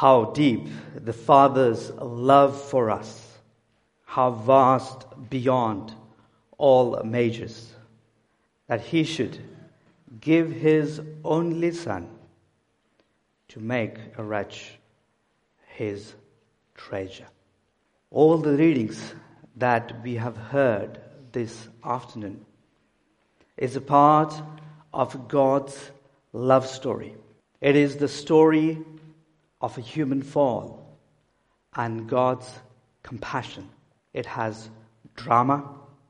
How deep the Father's love for us, how vast beyond all measures, that He should give His only Son to make a wretch His treasure. All the readings that we have heard this afternoon is a part of God's love story. It is the story of a human fall and God's compassion. It has drama,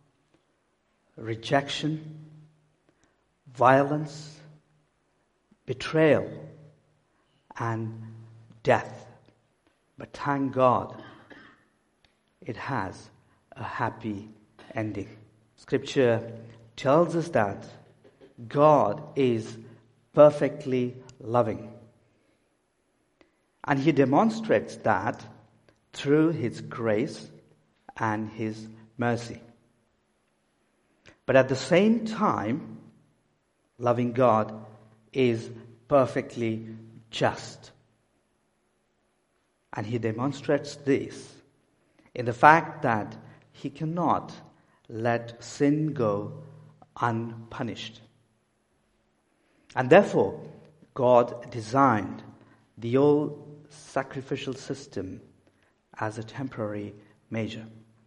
rejection, violence, betrayal, and death. But thank God, it has a happy ending. Scripture tells us that God is perfectly loving. And He demonstrates that through His grace and His mercy. But at the same time, loving God is perfectly just. And He demonstrates this in the fact that He cannot let sin go unpunished. And therefore, God designed the old sacrificial system as a temporary measure.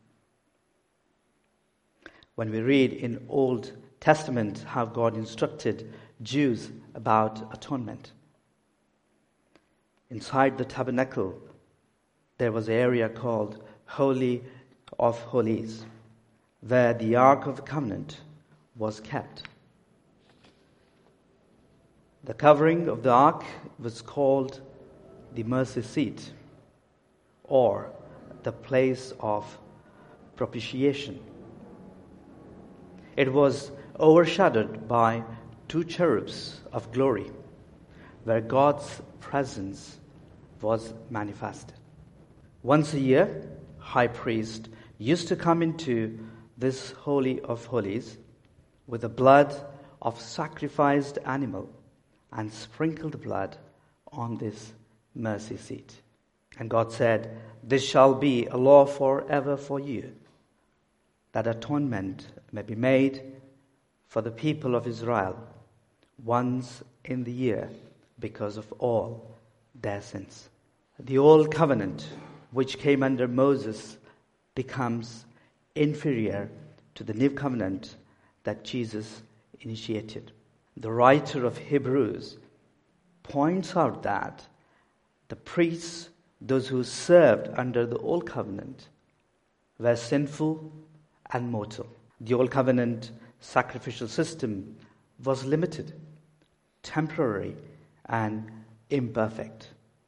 When we read in Old Testament how God instructed Jews about atonement, inside the tabernacle there was an area called Holy of Holies, where the Ark of the Covenant was kept. The covering of the ark was called the mercy seat, or the place of propitiation. It was overshadowed by two cherubs of glory, where God's presence was manifested. Once a year, high priest used to come into this Holy of Holies with the blood of sacrificed animal and sprinkle the blood on this mercy seat. And God said, "This shall be a law forever for you, that atonement may be made for the people of Israel once in the year because of all their sins." The old covenant, which came under Moses, becomes inferior to the new covenant that Jesus initiated. The writer of Hebrews points out that the priests, those who served under the old covenant, were sinful and mortal. The old covenant sacrificial system was limited, temporary, and imperfect.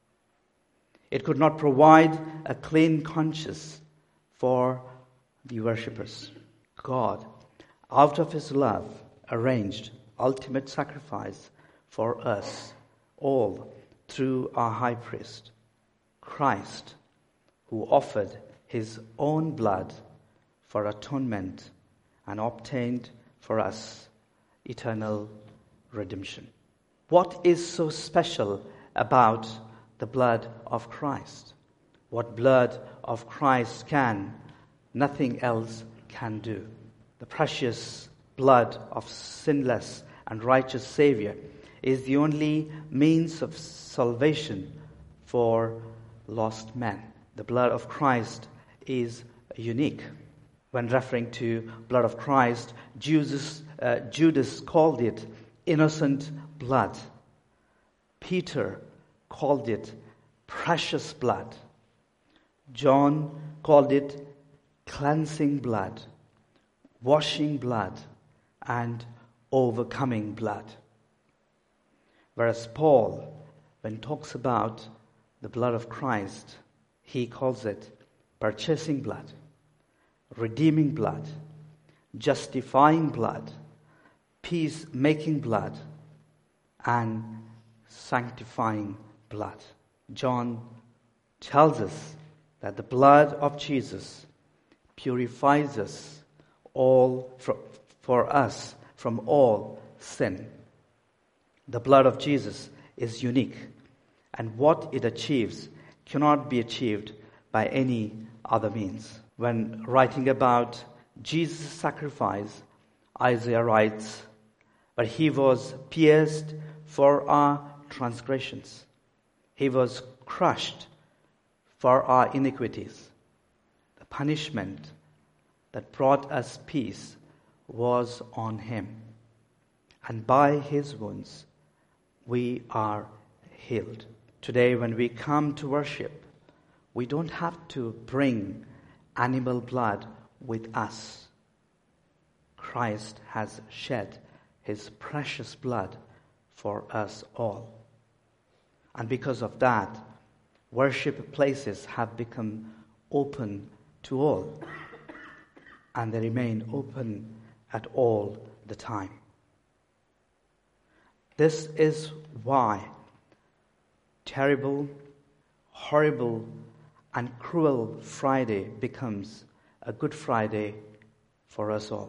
It could not provide a clean conscience for the worshippers. God, out of His love, arranged ultimate sacrifice for us all through our high priest, Christ, who offered His own blood for atonement and obtained for us eternal redemption. What is so special about the blood of Christ? What blood of Christ can, nothing else can do. The precious blood of sinless and righteous Savior is the only means of salvation for lost men. The blood of Christ is unique. When referring to blood of Christ, Judas called it innocent blood. Peter called it precious blood. John called it cleansing blood, washing blood, and overcoming blood. Whereas Paul, when he talks about the blood of Christ, he calls it purchasing blood, redeeming blood, justifying blood, peace-making blood, and sanctifying blood. John tells us that the blood of Jesus purifies us all for us from all sin. The blood of Jesus is unique and what it achieves cannot be achieved by any other means. When writing about Jesus' sacrifice, Isaiah writes, "But he was pierced for our transgressions. He was crushed for our iniquities. The punishment that brought us peace was on him, and by his wounds we are healed." Today, when we come to worship, we don't have to bring animal blood with us. Christ has shed his precious blood for us all. And because of that, worship places have become open to all, and they remain open at all the time. This is why terrible, horrible, and cruel Friday becomes a Good Friday for us all.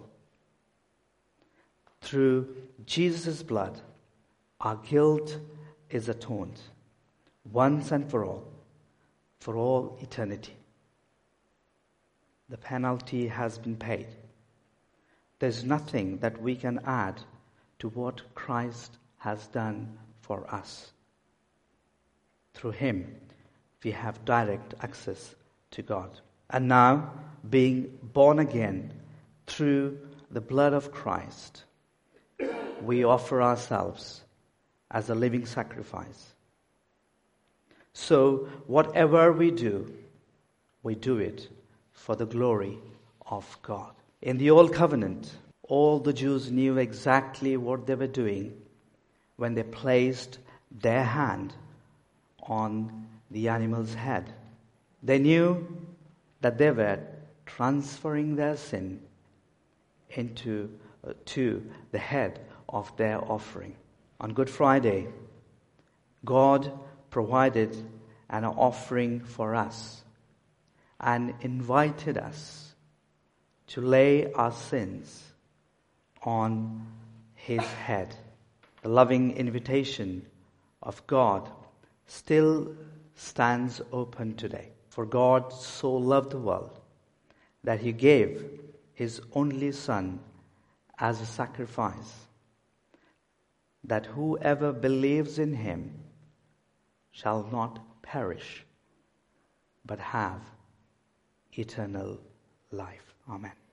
Through Jesus' blood, our guilt is atoned once and for all eternity. The penalty has been paid. There's nothing that we can add to what Christ has done for us. Through him, we have direct access to God. And now, being born again through the blood of Christ, we offer ourselves as a living sacrifice. So, whatever we do it for the glory of God. In the Old Covenant, all the Jews knew exactly what they were doing when they placed their hand on the animal's head. They knew that they were transferring their sin to the head of their offering. On Good Friday, God provided an offering for us and invited us to lay our sins on his head. The loving invitation of God still stands open today. For God so loved the world that he gave his only Son as a sacrifice, that whoever believes in him shall not perish, but have eternal life. Amen.